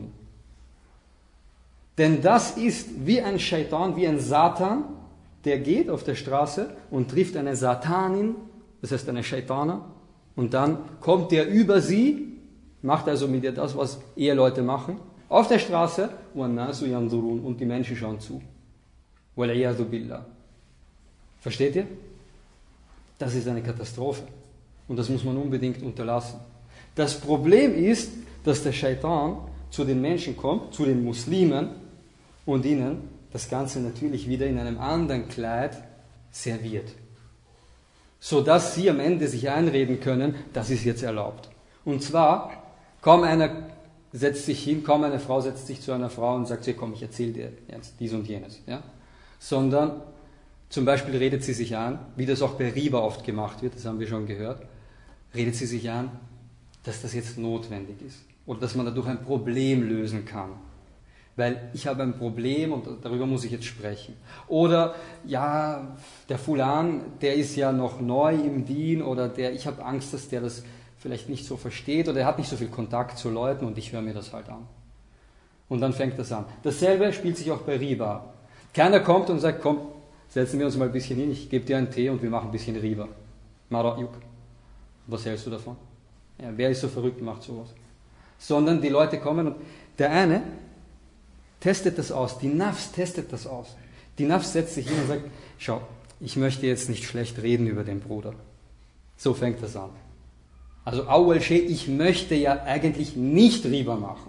Denn das ist wie ein Shaitan, wie ein Satan, der geht auf der Straße und trifft eine Satanin, das heißt eine Shaitana, und dann kommt der über sie, macht also mit ihr das, was Eheleute machen, auf der Straße, وَالنَّاسُ يَنْظُرُونَ, und die Menschen schauen zu. Wal-'iyadhu billah. Versteht ihr? Das ist eine Katastrophe. Und das muss man unbedingt unterlassen. Das Problem ist, dass der Shaitan zu den Menschen kommt, zu den Muslimen, und ihnen das Ganze natürlich wieder in einem anderen Kleid serviert. Sodass sie am Ende sich einreden können, das ist jetzt erlaubt. Und zwar, kaum eine Frau setzt sich zu einer Frau und sagt, komm, ich erzähle dir jetzt dies und jenes. Ja? Sondern zum Beispiel redet sie sich an, wie das auch bei Riba oft gemacht wird, das haben wir schon gehört, redet sie sich an, dass das jetzt notwendig ist. Oder dass man dadurch ein Problem lösen kann. Weil ich habe ein Problem und darüber muss ich jetzt sprechen. Oder, ja, der Fulan, der ist ja noch neu im Dien, oder ich habe Angst, dass der das vielleicht nicht so versteht, oder er hat nicht so viel Kontakt zu Leuten und ich höre mir das halt an. Und dann fängt das an. Dasselbe spielt sich auch bei Riba ab. Keiner kommt und sagt, komm, setzen wir uns mal ein bisschen hin, ich gebe dir einen Tee und wir machen ein bisschen Riba. Mara'yuk. Was hältst du davon? Ja, wer ist so verrückt und macht sowas? Sondern die Leute kommen und der eine testet das aus, die Nafs testet das aus. Die Nafs setzt sich hin und sagt, schau, ich möchte jetzt nicht schlecht reden über den Bruder. So fängt das an. Also Awwal Shay, ich möchte ja eigentlich nicht Riba machen.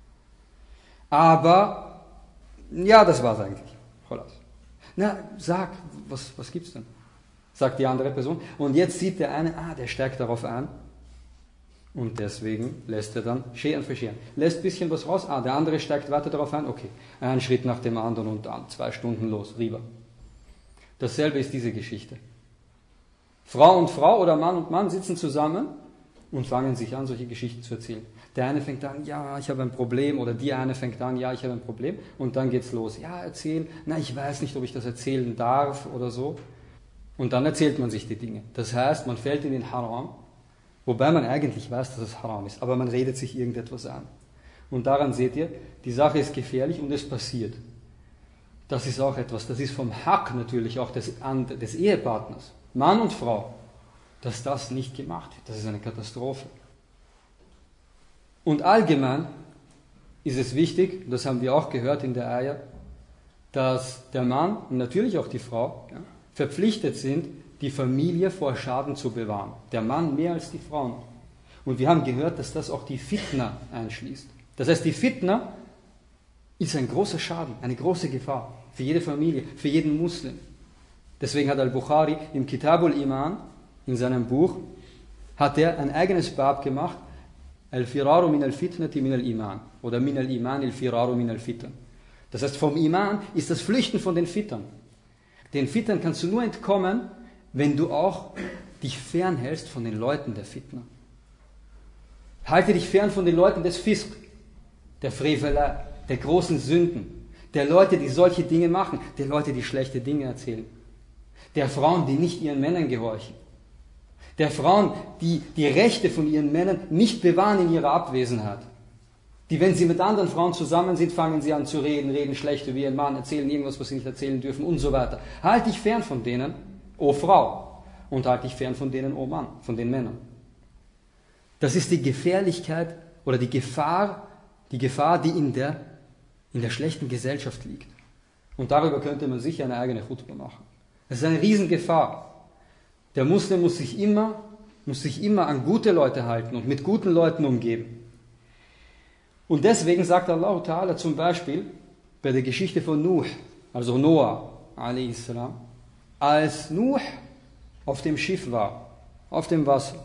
Aber, ja, das war's eigentlich. Na, sag, was gibt's denn? Sagt die andere Person. Und jetzt sieht der eine, der steigt darauf ein. Und deswegen lässt er dann Shay'an für Shay'an. Lässt ein bisschen was raus. Der andere steigt weiter darauf ein. Okay, ein Schritt nach dem anderen und dann 2 Stunden los, Riba. Dasselbe ist diese Geschichte. Frau und Frau oder Mann und Mann sitzen zusammen und fangen sich an, solche Geschichten zu erzählen. Der eine fängt an, ja, ich habe ein Problem, oder die eine fängt an, ja, ich habe ein Problem, und dann geht's los. Ja, erzählen, na, ich weiß nicht, ob ich das erzählen darf oder so. Und dann erzählt man sich die Dinge. Das heißt, man fällt in den Haram, wobei man eigentlich weiß, dass es Haram ist, aber man redet sich irgendetwas an. Und daran seht ihr, die Sache ist gefährlich und es passiert. Das ist auch etwas, das ist vom Haq natürlich auch des Ehepartners, Mann und Frau, dass das nicht gemacht wird. Das ist eine Katastrophe. Und allgemein ist es wichtig, das haben wir auch gehört in der Ayah, dass der Mann und natürlich auch die Frau verpflichtet sind, die Familie vor Schaden zu bewahren. Der Mann mehr als die Frauen. Und wir haben gehört, dass das auch die Fitna einschließt. Das heißt, die Fitna ist ein großer Schaden, eine große Gefahr für jede Familie, für jeden Muslim. Deswegen hat Al-Bukhari im Kitabul Iman, in seinem Buch, hat er ein eigenes Bab gemacht, Al-Firaru min al-Fitnati min al-Iman oder min al-Iman al-Firaru min al-Fitan. Das heißt, vom Iman ist das Flüchten von den Fitern. Den Fitern kannst du nur entkommen, wenn du auch dich fernhältst von den Leuten der Fitna. Halte dich fern von den Leuten des Fisk, der Frevelei, der großen Sünden, der Leute, die solche Dinge machen, der Leute, die schlechte Dinge erzählen, der Frauen, die nicht ihren Männern gehorchen, der Frauen, die die Rechte von ihren Männern nicht bewahren in ihrer Abwesenheit, die, wenn sie mit anderen Frauen zusammen sind, fangen sie an zu reden schlecht über ihren Mann, erzählen irgendwas, was sie nicht erzählen dürfen und so weiter. Halt dich fern von denen, o Frau, und halt dich fern von denen, o Mann, von den Männern. Das ist die Gefährlichkeit oder die Gefahr, die in der schlechten Gesellschaft liegt. Und darüber könnte man sicher eine eigene Khutbah machen. Das ist eine Riesengefahr. Der Muslim muss sich immer an gute Leute halten und mit guten Leuten umgeben. Und deswegen sagt Allah Ta'ala zum Beispiel bei der Geschichte von Nuh, also Noah, a.s., als Nuh auf dem Schiff war, auf dem Wasser,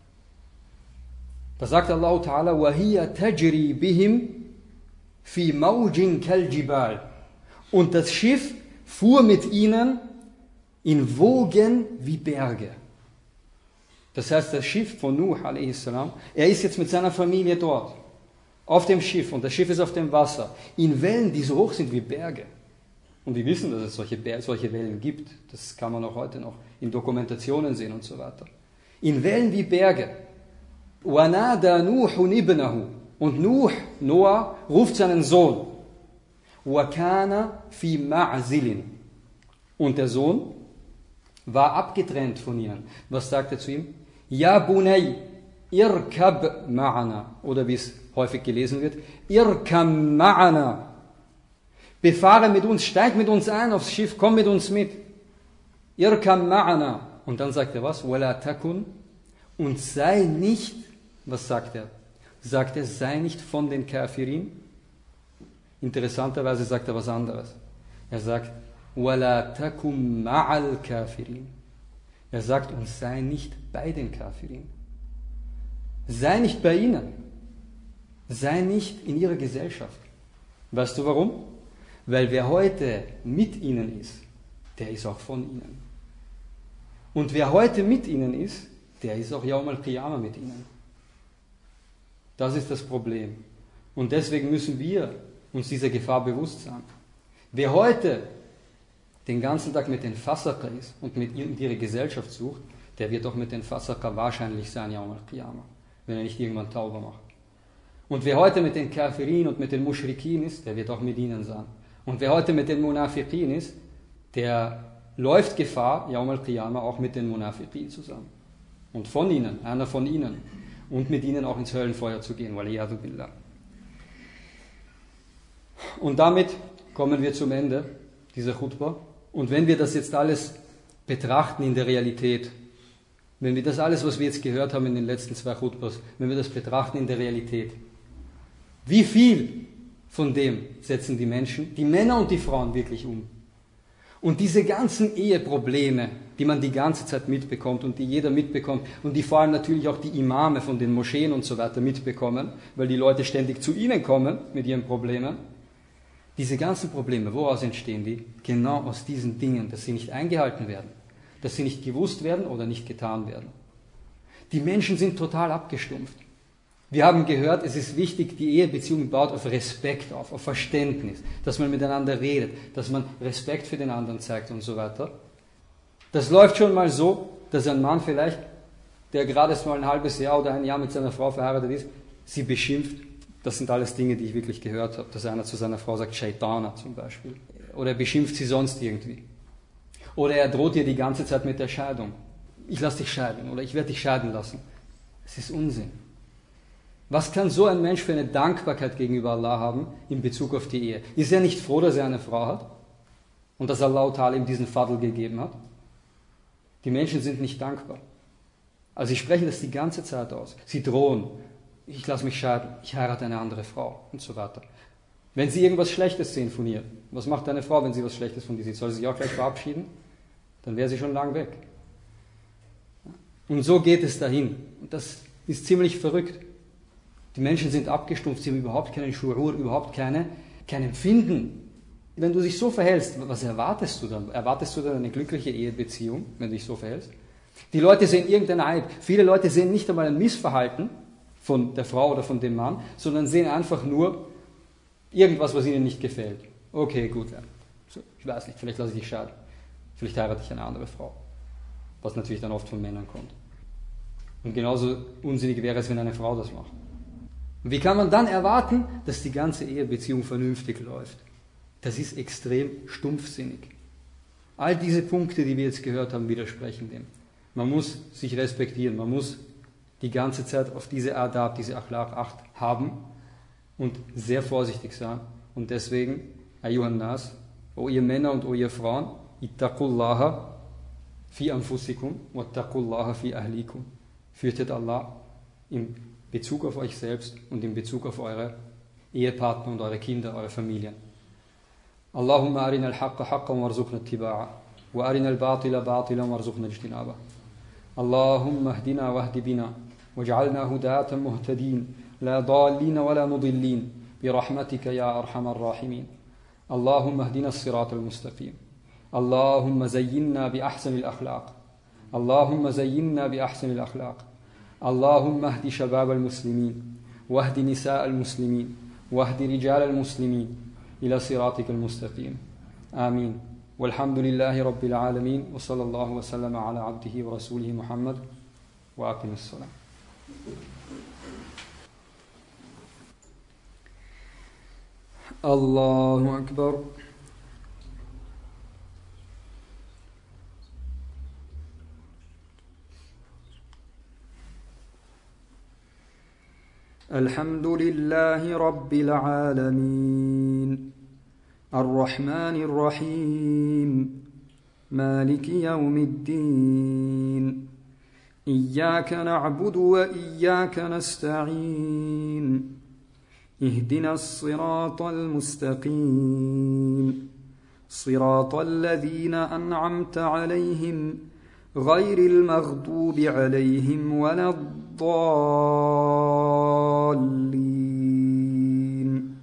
da sagt Allah Ta'ala, وَهِيَ تَجْرِي بِهِمْ فِي مَوْجٍ كَالْجِبَالِ. Und das Schiff fuhr mit ihnen in Wogen wie Berge. Das heißt, das Schiff von Nuh, a.s., er ist jetzt mit seiner Familie dort, auf dem Schiff, und das Schiff ist auf dem Wasser, in Wellen, die so hoch sind wie Berge. Und wir wissen, dass es solche Wellen gibt. Das kann man auch heute noch in Dokumentationen sehen und so weiter. In Wellen wie Berge. وَنَادَى نُوحٌ ابْنَهُ. Und Noah, ruft seinen Sohn. وَكَانَ فِي مَعْزِلٍ. Und der Sohn war abgetrennt von ihnen. Was sagt er zu ihm? Ja bunay, irkab ma'ana. Oder wie es häufig gelesen wird, irkam ma'ana. Befahre mit uns, steig mit uns ein aufs Schiff, komm mit uns mit. Irkam ma'ana. Und dann sagt er was? Wala takun. Und sei nicht, was sagt er? Sagt er, sei nicht von den Kafirin. Interessanterweise sagt er was anderes. Er sagt, Wala takum ma'al kafirin. Er sagt, und sei nicht bei den Kafirin. Sei nicht bei ihnen. Sei nicht in ihrer Gesellschaft. Weißt du warum? Weil wer heute mit ihnen ist, der ist auch von ihnen. Und wer heute mit ihnen ist, der ist auch Yawm al-Qiyamah mit ihnen. Das ist das Problem. Und deswegen müssen wir uns dieser Gefahr bewusst sein. Wer heute den ganzen Tag mit den Fasaka ist und mit ihrer Gesellschaft sucht, der wird auch mit den Fasaka wahrscheinlich sein, Yawm al-Qiyamah, wenn er nicht irgendwann Tauba macht. Und wer heute mit den Kafirin und mit den Mushrikin ist, der wird auch mit ihnen sein. Und wer heute mit den Munafiqin ist, der läuft Gefahr, Yawm al-Qiyamah auch mit den Munafiqin zusammen. Und von ihnen, einer von ihnen. Und mit ihnen auch ins Höllenfeuer zu gehen, waliyadu billah. Und damit kommen wir zum Ende dieser Khutbah. Und wenn wir das jetzt alles betrachten in der Realität, wenn wir das alles, was wir jetzt gehört haben in den letzten 2 Khutbahs, wenn wir das betrachten in der Realität, wie viel von dem setzen die Menschen, die Männer und die Frauen wirklich um? Und diese ganzen Eheprobleme, die man die ganze Zeit mitbekommt und die jeder mitbekommt und die vor allem natürlich auch die Imame von den Moscheen und so weiter mitbekommen, weil die Leute ständig zu ihnen kommen mit ihren Problemen. Diese ganzen Probleme, woraus entstehen die? Genau aus diesen Dingen, dass sie nicht eingehalten werden, dass sie nicht gewusst werden oder nicht getan werden. Die Menschen sind total abgestumpft. Wir haben gehört, es ist wichtig, die Ehebeziehung baut auf Respekt auf Verständnis, dass man miteinander redet, dass man Respekt für den anderen zeigt und so weiter. Das läuft schon mal so, dass ein Mann vielleicht, der gerade erst mal ein halbes Jahr oder ein Jahr mit seiner Frau verheiratet ist, sie beschimpft. Das sind alles Dinge, die ich wirklich gehört habe, dass einer zu seiner Frau sagt, Shaitana zum Beispiel. Oder er beschimpft sie sonst irgendwie. Oder er droht ihr die ganze Zeit mit der Scheidung. Ich lasse dich scheiden oder ich werde dich scheiden lassen. Es ist Unsinn. Was kann so ein Mensch für eine Dankbarkeit gegenüber Allah haben in Bezug auf die Ehe? Ist er nicht froh, dass er eine Frau hat? Und dass Allah Ta'ala ihm diesen Fadl gegeben hat? Die Menschen sind nicht dankbar. Also sie sprechen das die ganze Zeit aus. Sie drohen, ich lasse mich scheiden, ich heirate eine andere Frau und so weiter. Wenn sie irgendwas Schlechtes sehen von ihr, was macht eine Frau, wenn sie was Schlechtes von dir sieht? Soll sie sich auch gleich verabschieden? Dann wäre sie schon lang weg. Und so geht es dahin. Und das ist ziemlich verrückt. Die Menschen sind abgestumpft, sie haben überhaupt keinen Shu'ur, überhaupt kein Empfinden. Wenn du dich so verhältst, was erwartest du dann? Erwartest du dann eine glückliche Ehebeziehung, wenn du dich so verhältst? Die Leute sehen irgendeinen Eid. Viele Leute sehen nicht einmal ein Missverhalten von der Frau oder von dem Mann, sondern sehen einfach nur irgendwas, was ihnen nicht gefällt. Okay, gut, ja. Ich weiß nicht, vielleicht lasse ich dich scheiden. Vielleicht heirate ich eine andere Frau. Was natürlich dann oft von Männern kommt. Und genauso unsinnig wäre es, wenn eine Frau das macht. Und wie kann man dann erwarten, dass die ganze Ehebeziehung vernünftig läuft? Das ist extrem stumpfsinnig. All diese Punkte, die wir jetzt gehört haben, widersprechen dem. Man muss sich respektieren, man muss die ganze Zeit auf diese Adab, diese Akhlaq Acht haben und sehr vorsichtig sein. Und deswegen, Ayyuhan Nas, o ihr Männer und o ihr Frauen, ittaqullaha fi anfusikum wa ittaqullaha fi ahlikum. Fürchtet Allah in Bezug auf euch selbst und in Bezug auf eure Ehepartner und eure Kinder, eure Familien. Allahumma arina al-haqqa haqqan warzuqna ittiba'a wa arina al-batila batilan warzuqna ijtinaba. Allahumma hdina wahdi bina waj'alna hudatan muhtadin la dallin wa la mudillin birahmatika ya arhamar rahimin. Allahumma hdina as-sirata al-mustaqim. Allahumma zayyinna bi ahsani al-akhlaq. Allahumma zayyinna bi ahsani al-akhlaq. اللهم اهد شباب المسلمين واهد نساء المسلمين واهد رجال المسلمين إلى صراطك المستقيم آمين والحمد لله رب العالمين وصلى الله وسلم على عبده ورسوله محمد وأقم الصلاة. الله أكبر. الحمد لله رب العالمين الرحمن الرحيم مالك يوم الدين إياك نعبد وإياك نستعين اهدنا الصراط المستقيم صراط الذين أنعمت عليهم غير المغضوب عليهم ولا الضالين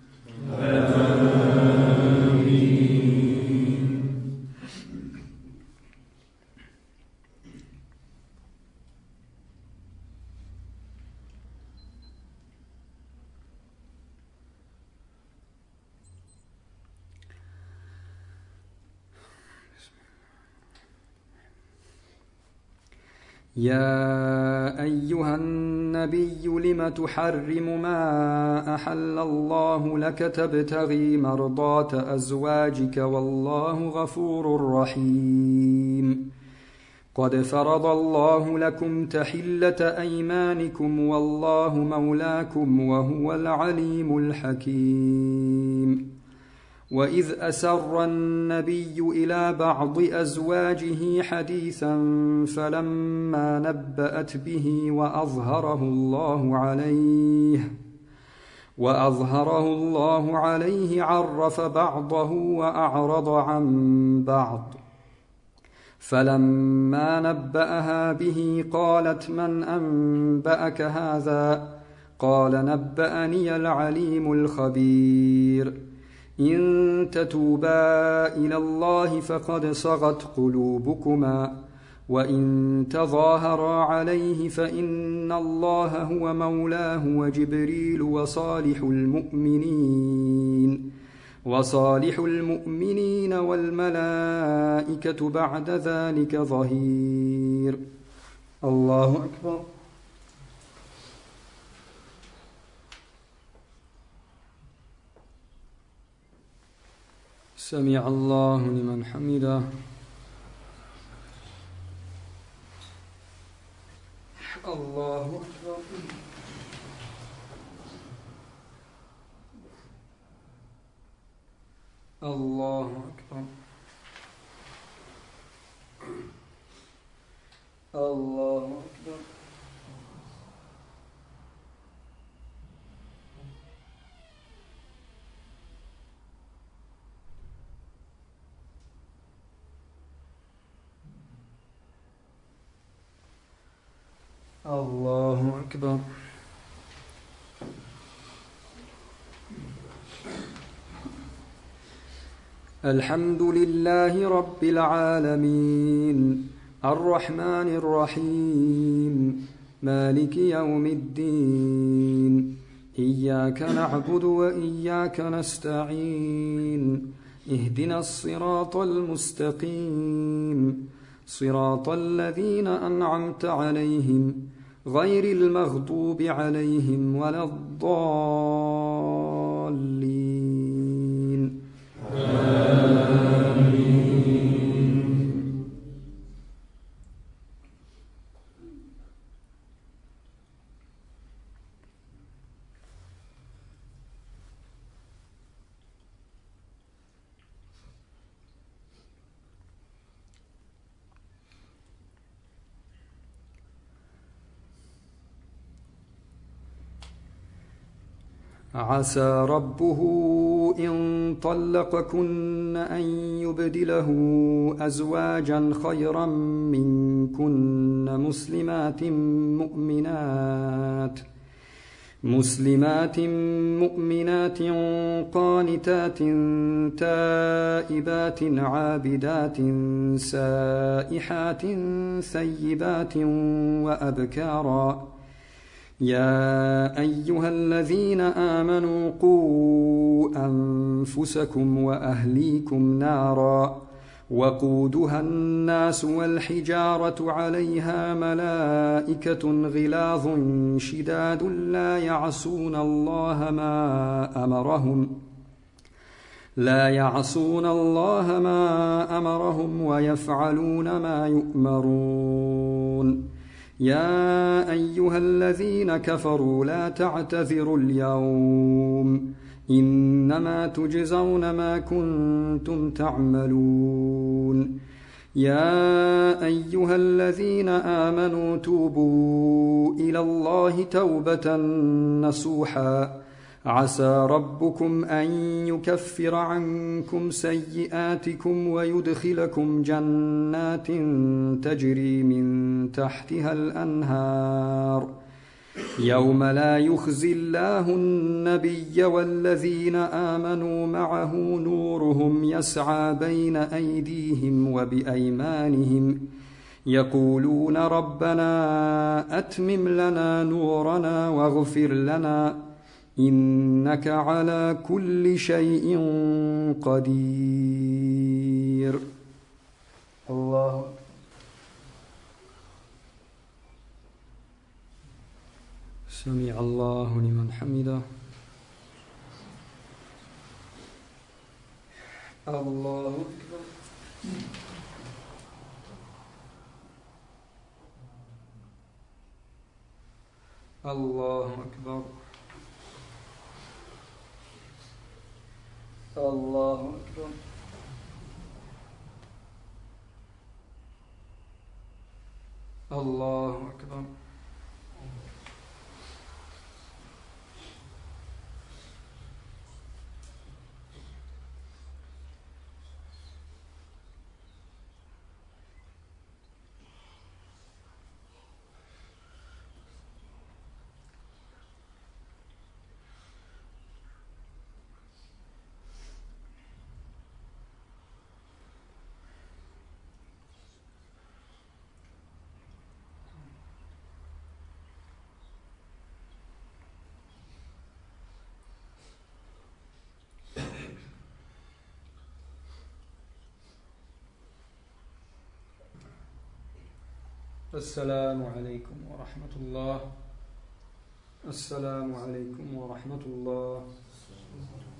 يا أيها النبي لم تحرم ما أحل الله لك تبتغي مرضات أزواجك والله غفور رحيم قد فرض الله لكم تحلة أيمانكم والله مولاكم وهو العليم الحكيم وإذ أسر النبي إلى بعض أزواجه حديثا فلما نبأت به وأظهره الله عليه عرف بعضه وأعرض عن بعض فلما نبأها به قالت من أنبأك هذا قال نبأني العليم الخبير إن تتوبا إلى الله فقد صغت قلوبكما وإن تظاهرا عليه فإن الله هو مولاه وجبريل وصالح المؤمنين والملائكة بعد ذلك ظهير. الله أكبر. سمع الله لمن حمده. الله أكبر. الله أكبر. الله أكبر. الله أكبر. الحمد لله رب العالمين الرحمن الرحيم مالك يوم الدين إياك نعبد وإياك نستعين اهدنا الصراط المستقيم صراط الذين أنعمت عليهم غير المغضوب عليهم ولا الضالين. آمين. عسى ربه إن طلقكن أن يبدله أزواجا خيرا منكن مسلمات مؤمنات قانتات تائبات عابدات سائحات ثيبات وأبكارا. يا أيها الذين آمنوا قوا أنفسكم وأهليكم نارا وقودها الناس والحجارة عليها ملائكة غلاظ شداد لا يعصون الله ما أمرهم ويفعلون ما يؤمرون. يا أيها الذين كفروا لا تعتذروا اليوم إنما تجزون ما كنتم تعملون يا أيها الذين آمنوا توبوا إلى الله توبة نصوحا عسى ربكم أن يكفر عنكم سيئاتكم ويدخلكم جنات تجري من تحتها الأنهار يوم لا يخزي الله النبي والذين آمنوا معه نورهم يسعى بين أيديهم وبأيمانهم يقولون ربنا أتمم لنا نورنا واغفر لنا إنك على كل شيء قدير. الله سمع الله لمن حمده. الله أكبر. الله أكبر. الله أكبر. الله أكبر. السلام عليكم ورحمة الله. السلام عليكم ورحمة الله.